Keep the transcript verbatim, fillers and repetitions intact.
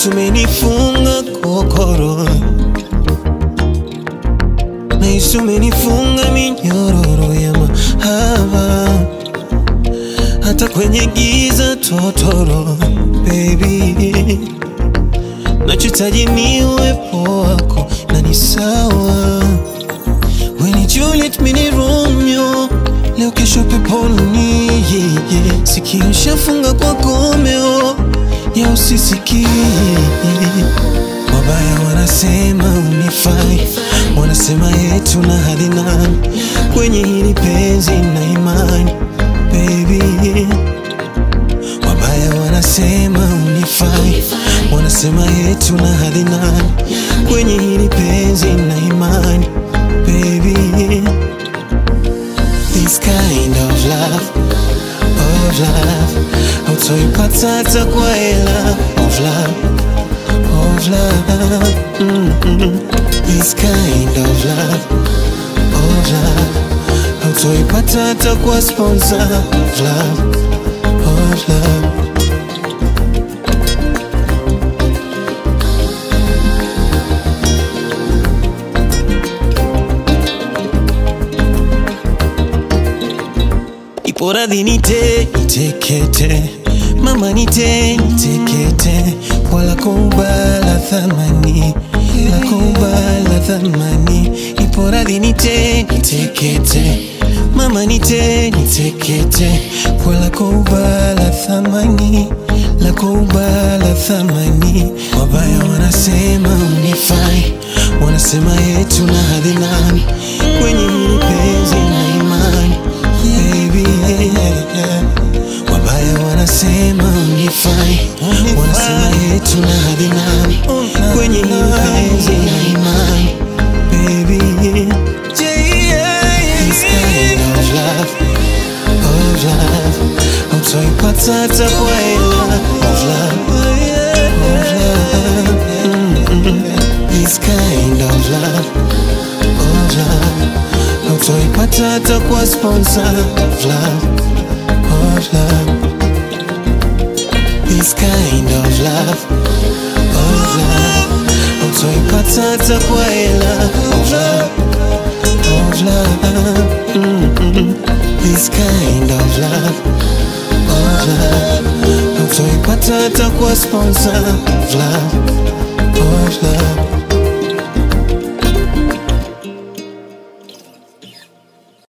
nahisi umenifunga kokoro, nahisi umenifunga minyororo ya mahaba, hata kwenye giza totoro. Baby, nachohitaji ni uwepo wako na ni sawa. We ni Juliet, mimi ni Romeo, leo kesho peponi, yeah, yeah. Sikio shafunga kwa komeo ya usisikie. Wabaya wanasema unifai, wanasema yetu na hadi nani kwenye hili penzi na imani. Baby, wabaya wanasema unifai, wanasema yetu na hadi nani kwenye hili penzi na imani. Baby, this kind of love, of love, hautoipata hata kwa hela. Of love, of love, mm-mm. This kind of love, of love, hautoipata hata kwa sponsor. Of love, of love. Ipo radhi nite, nitekete, mama nite, nitekete, wala kubala thamani, la kubala thamani. Ipo radhi nite, nitekete, mama nite, nitekete, wala kubala thamani, la kubala thamani. Wabaya wanasema unifai, wanasema yetu na hadi nani kwenye hili penzi na imani. Baby, yeah, yeah. Wabaya wanasema unifai, wanasema yetu na hadi nani kwenye hili penzi na imani. Baby, yeah, yeah. This kind of love, of love, hautoipata hata kwa hela. Of love, of love, mm-mm. This kind of love, of love, hautoipata hata kwa sponsor. Of love, of love. This kind of love, of love, hautoipata hata kwa hela. Of love, of love, mm-mm. This kind of love, of love, hautoipata hata kwa sponsor. Of love, of love.